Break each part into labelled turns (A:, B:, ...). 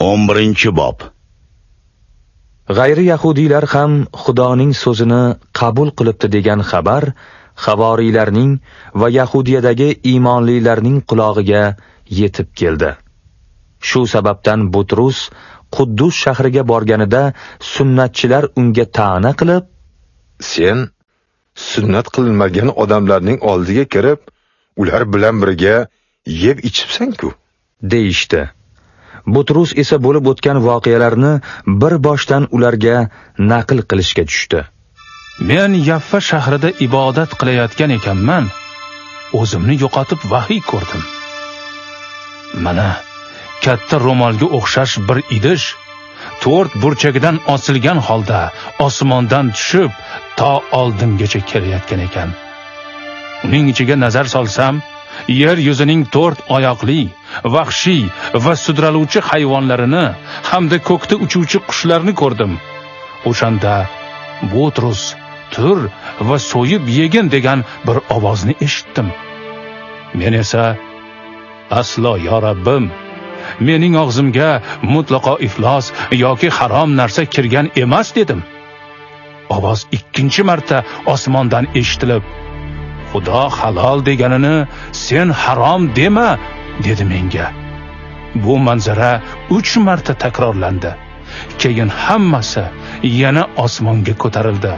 A: 11-bob.
B: G'ayri yahudiylar ham Xudoning so'zini qabul qilibdi degan xabar havoriylarning va Yahudiyadagi iymonlilarning qulog'iga yetib keldi. Shu sababdan Butrus Quddus shahriga borganida sunnatchilar unga ta'na qilib,
C: "Sen sunnat qilinmagan odamlarning oldiga kirib, ular bilan birga yeb ichibsan-ku"
B: deyishdi. Butrus esa bo'lib o'tgan voqealarni bir boshdan ularga naql qilishga tushdi.
D: Men Yaffa shahrida ibodat qilayotgan ekanman. O'zimni yo'qotib vahiy ko'rdim. Mana katta ro'molga o'xshash bir idish 4 burchagidan osilgan holda osmondan tushib to oldimgacha kelayotgan ekan. Uning ichiga nazar solsam, yer yuzining 4 oyoqli, vahshiy va sudraluvchi hayvonlarini hamda ko'kda uchuvchi qushlarni ko'rdim. O'shanda Butrus, tur va so'yib yegin degan bir ovozni eshitdim. Men esa aslo yo Rabbim, mening og'zimga mutlaqo iflos yoki harom narsa kirgan emas dedim. Ovoz 2-chi marta osmondan eshitilib, Xudo halol deganini sen harom dema dedi menga. Bu manzara 3 marta takrorlandi. Keyin hammasi yana osmonga ko'tarildi.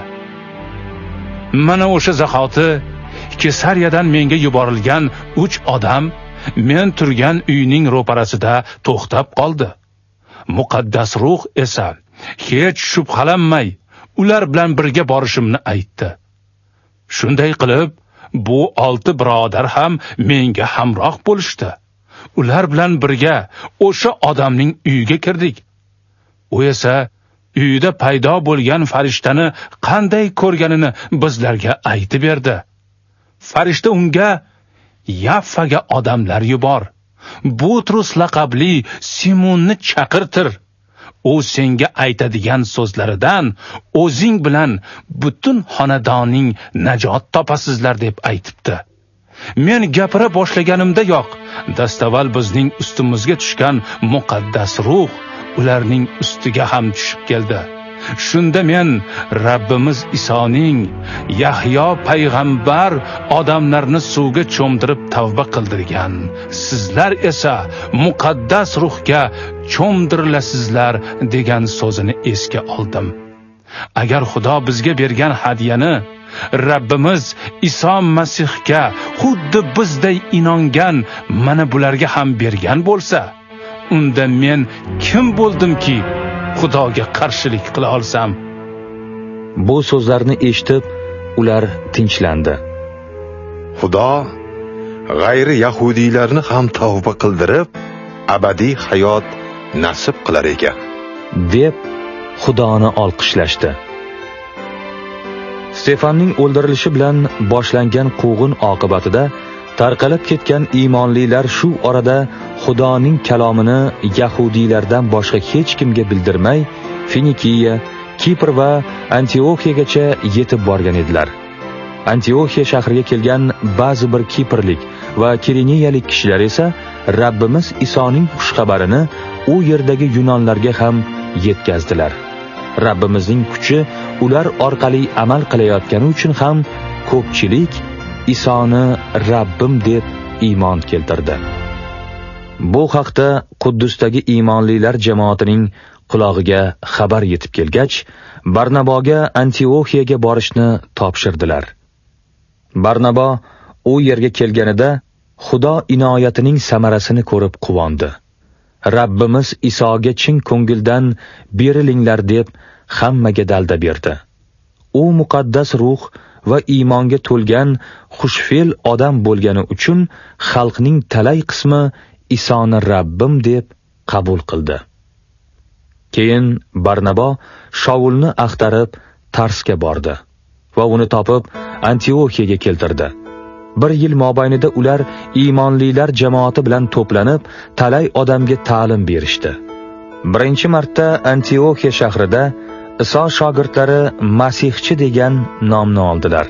D: Mana o'sha zahoti Kesariyadan menga yuborilgan 3 odam men turgan uyning ro'parasida to'xtab qoldi. Muqaddas ruh esa hech shubhalanmay ular bilan birga borishimni aytdi. Shunday qilib, bu 6 birodar ham menga hamroh bo'lishdi. Ular bilan birga o'sha odamning uyiga kirdik. U esa uyida paydo bo'lgan farishtani qanday ko'rganini bizlarga aytib berdi. Farishta unga Yaffaga odamlar yubor. Butrus laqabli Simonni chaqirtir. U senga aytadigan so'zlaridan o'zing bilan butun xonadoning najot topasizlar deb aytibdi. Men gapira boshlaganimda yo'q, dastavval bizning ustimizga tushgan muqaddas ruh ularning ustiga ham tushib keldi. Shunda men Rabbimiz Isoning Yahyo payg'ambar odamlarni suvga cho'mdirib tavba qildirgan, sizlar esa muqaddas ruhga cho'mdirilasizlar degan so'zini esga oldim. Agar Xudo bizga bergan hadyani Rabbimiz Iso Masihga xuddi bizday inongan mana bularga ham bergan bo'lsa, unda men kim bo'ldimki Xudoga qarshilik qila olsam?
B: Bu so'zlarni eshitib, ular tinchlandi.
C: Xudo g'ayri yahudiylarni ham tavba qildirib, abadiy hayot nasib qilar ekan,
B: deb Xudoni olqishlashdi. Stefanning o'ldirilishi bilan boshlangan quvg'in oqibatida tarqalib ketgan iymonlilar shu orada Xudoning kalomini yahudiylardan boshqa hech kimga bildirmay, Finikiya, Kipr va Antioxiyagacha yetib borgan edilar. Antioxiya shahriga kelgan ba'zi bir kiprlik va kireniyalik kishilar esa Rabbimiz Isoning xushxabarini u yerdagi yunonlarga ham yetkazdilar. Rabbimizning kuchi ular orqali amal qilayotgani uchun ham ko'pchilik Isoni Rabbim deb iymon keltirdi. Bu haqda Quddusdagi iymonlilar jamoatining qulog'iga xabar yetib kelgach, Barnaboga Antioxiyaga borishni topshirdilar. Barnabo u yerga kelganida Xudo inoyatining samarasini ko'rib quvondi. Rabbimiz Isoga chin ko'ngildan berilinglar deb hammaga dalda berdi. U muqaddas ruh va iymonga to'lgan xushfe'l odam bo'lgani uchun xalqning talay qismi Isoni Rabbim deb qabul qildi. Keyin Barnabo Shaulni axtarib Tarsga bordi va uni topib Antioxiyaga keltirdi. 1 yil mobaynida ular iymonlilar jamoati bilan to'planib, talay odamga ta'lim berishdi. Birinchi marta Antioxiya shahrida Iso shogirdlari Masihchi degan nomni oldilar.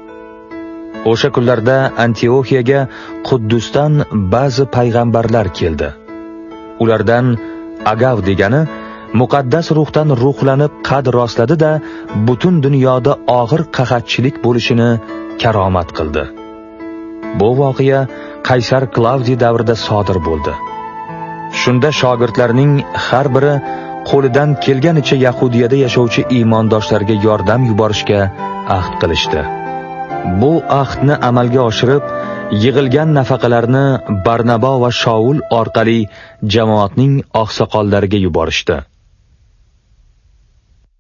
B: O'sha kunlarda Antioxiyaga Quddusdan ba'zi payg'ambarlar keldi. Ulardan Agav degani muqaddas ruhdan ruhlanib qad rostladi-da, butun dunyoda og'ir qahatchilik bo'lishini karomat qildi. Bu voqea Qaysar Klavdiy davrida sodir bo'ldi. Shunda shogirdlarning har biri qo'lidan kelganicha Yahudiyada yashovchi iymondoshlarga yordam yuborishga ahd qilishdi. Bu ahdni amalga oshirib, yig'ilgan nafaqalarni Barnabo va Shaul orqali jamoatning oqsoqollariga yuborishdi.